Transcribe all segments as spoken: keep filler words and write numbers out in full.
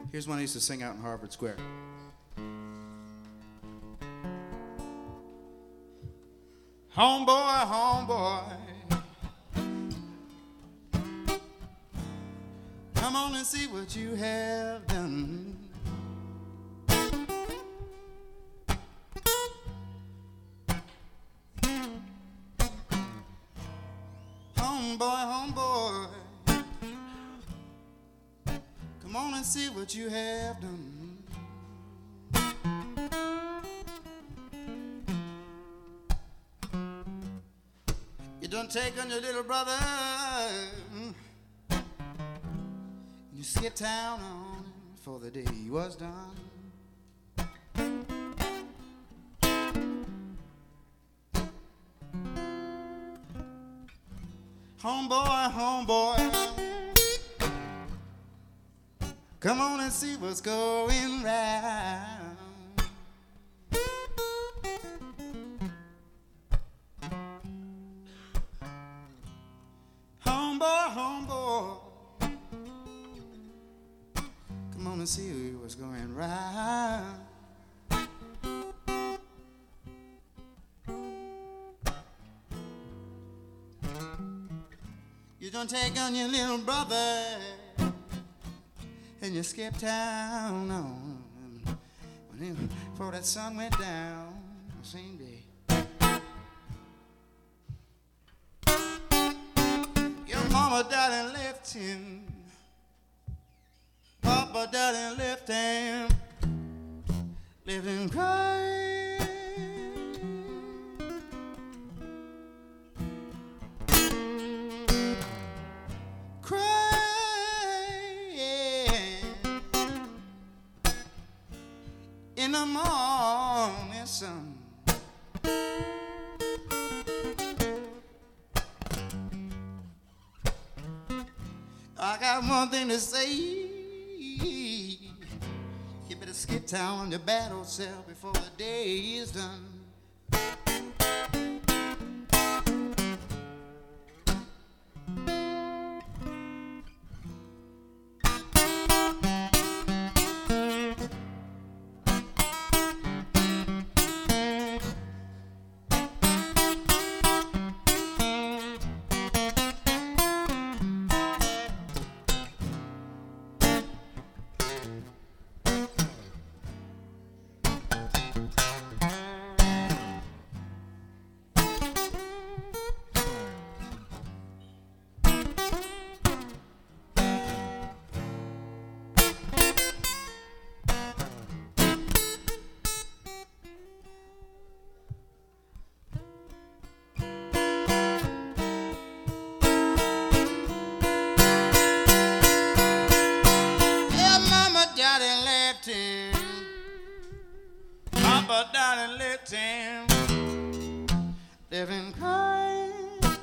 Here's one I used to sing out in Harvard Square. Homeboy, homeboy, come on and see what you have done. Homeboy, homeboy, come on and see what you have done. You done take on your little brother, you skip town on him for the day he was done. Homeboy, homeboy, come on and see what's going round. Homeboy, homeboy, come on and see what's going round. You don't take on your little brother and you skip town on when before that sun went down the same day. Your mama died and left him, Papa died and left him, living crying. In the morning sun, I got one thing to say. You better skip town on your bad old self before the day is done. Papa died and left him, living crying.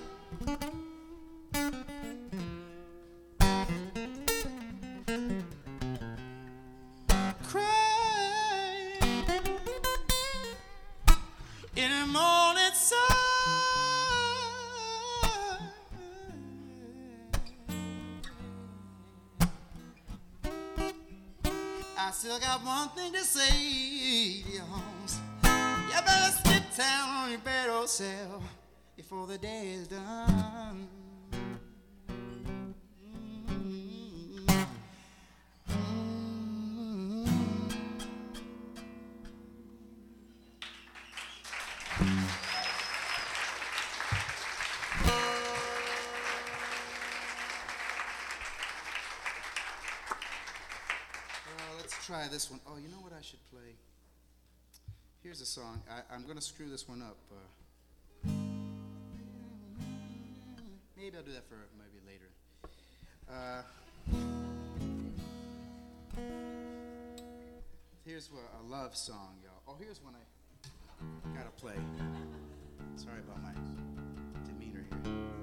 Crying in the morning sun. I still got one thing to say to you, Holmes. You better skip town on your bad old self before the day is done. Try this one. Oh, you know what I should play? Here's a song. I, I'm going to screw this one up. Uh, maybe I'll do that for maybe later. Uh, here's what, a love song, y'all. Oh, here's one I gotta play. Sorry about my demeanor here.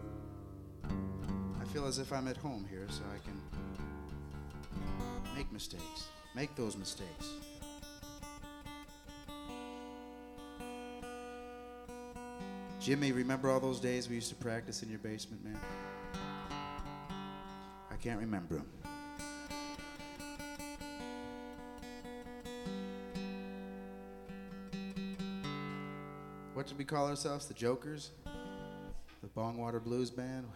I feel as if I'm at home here, so I can make mistakes. Make those mistakes. Jimmy, remember all those days we used to practice in your basement, man? I can't remember them. What did we call ourselves? The Jokers? The Bongwater Blues Band?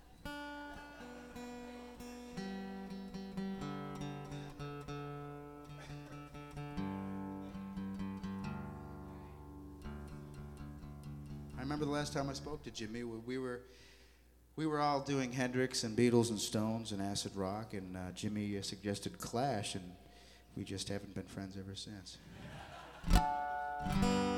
I remember the last time I spoke to Jimmy, we, we were we were all doing Hendrix and Beatles and Stones and acid rock, and uh, Jimmy uh, suggested Clash, and we just haven't been friends ever since.